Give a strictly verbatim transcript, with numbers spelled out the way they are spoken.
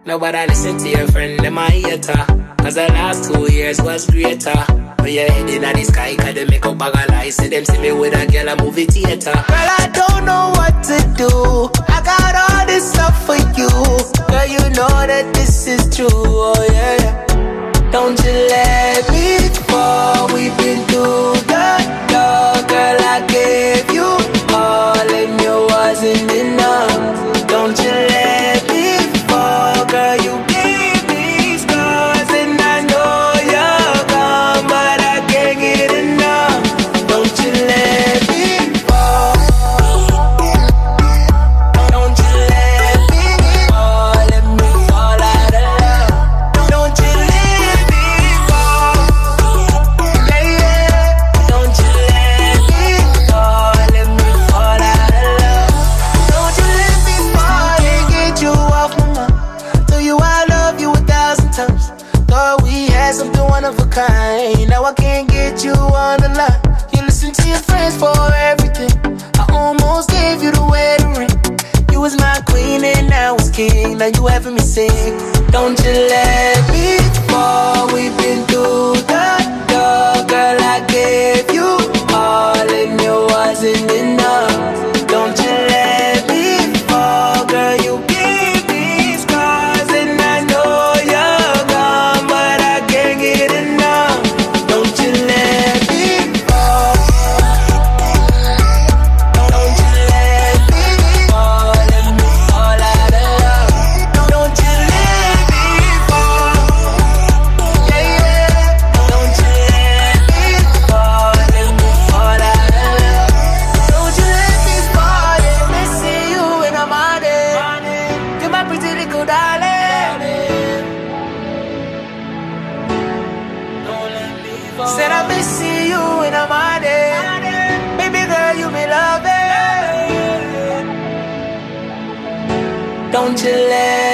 Nobody listen to your friend, them a hater. Cause the last two years was greater. When you're heading at the sky, cause they make up bag of lies. See them see me with a girl a movie theater. Girl, I don't know what to do. I got all this stuff for you. Girl, you know that this is true, oh yeah. Don't you let me fall. We've been through the door. Girl, I gave you all and you wasn't enough. Don't you let me fall. Girl, you gave me scars and I know you're gone, but I can't get enough. Don't you let me fall. Don't you let me fall. Let me fall out of love. Don't you let me fall. Yeah, yeah. Don't you let me fall. Let me fall out of love. Don't you let me fall and get you off my mind. Tell you I love you a thousand times. Thought we had something one of a kind. Now I can't get you on the line. You listen to your friends for everything. I almost gave you the wedding ring. You was my queen and I was king. Now you having me sing. Don't you let me fall. We've been through the door. Girl, I gave you all and you wasn't enough. Don't you let me fall. Girl, you gave me scars and I know you're gone, but I can't get enough. Don't you let me fall. Don't you let me fall. Let me fall out of love. Don't you let me fall. Yeah, yeah. Don't you let me fall. Let me fall out of love. Don't you let me fall. Yeah, missing you when I'm on it. You're my pretty little darling. Don't let me fall. Said I'm missing you when I'm on it. Baby girl, you me love it. Don't you let